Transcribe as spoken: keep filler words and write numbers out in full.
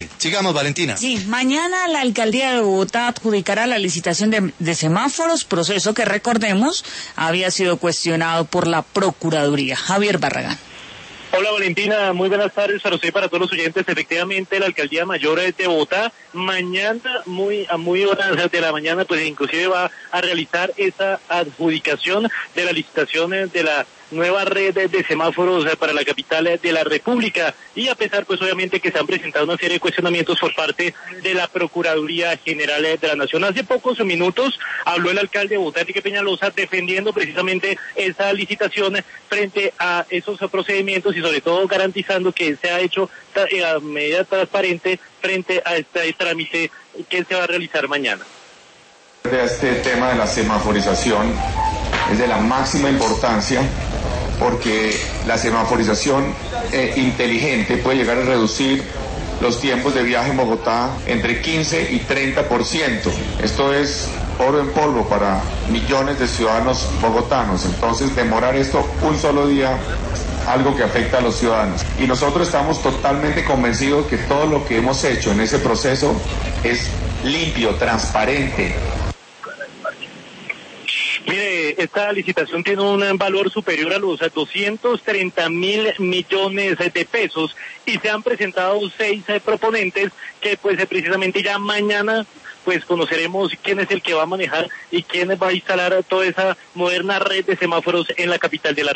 Sigamos, Valentina. Sí, mañana la alcaldía de Bogotá adjudicará la licitación de, de semáforos, proceso que, recordemos, había sido cuestionado por la Procuraduría. Javier Barragán. Hola Valentina, muy buenas tardes para usted y para todos los oyentes. Efectivamente, la Alcaldía Mayor de Bogotá mañana, muy a muy horas de la mañana, pues inclusive va a realizar esa adjudicación de la licitación de la nueva red de semáforos para la capital de la República. Y a pesar, pues obviamente, que se han presentado una serie de cuestionamientos por parte de la Procuraduría General de la Nación. Hace pocos minutos habló el alcalde de Bogotá, Enrique Peñalosa, defendiendo precisamente esa licitación frente a esos procedimientos y sobre todo garantizando que se ha hecho a medida transparente frente a este trámite que se va a realizar mañana. Este tema de la semaforización es de la máxima importancia, porque la semaforización eh, inteligente puede llegar a reducir los tiempos de viaje en Bogotá entre quince y treinta por ciento. Esto es oro en polvo para millones de ciudadanos bogotanos. Entonces, demorar esto un solo día, algo que afecta a los ciudadanos. Y nosotros estamos totalmente convencidos que todo lo que hemos hecho en ese proceso es limpio, transparente. Mire, esta licitación tiene un valor superior a los doscientos treinta mil millones de pesos y se han presentado seis proponentes que pues precisamente ya mañana pues conoceremos quién es el que va a manejar y quién va a instalar toda esa moderna red de semáforos en la capital de la